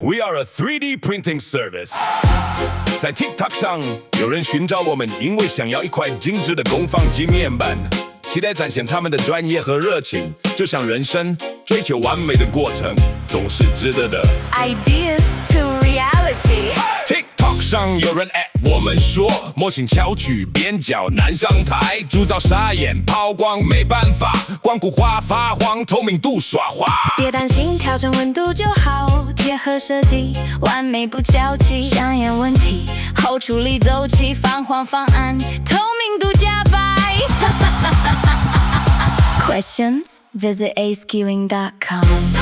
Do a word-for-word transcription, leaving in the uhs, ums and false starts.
We are a three D printing service。在 TikTok 上，有人寻找我们，因为想要一块精致的工坊级面板，期待展现他们的专业和热情。就像人生，追求完美的过程总是值得的。 Ideas to reality。TikTok 上有人 at 我们说，模型翘曲边角难上台，铸造傻眼抛光没办法，光固化发黄，透明度耍滑。 别担心，调整温度就好，贴合设计，完美不交集。想眼问题后处理走起，泛黄方案，透明度加倍。Questions? Visit ace queuing dot com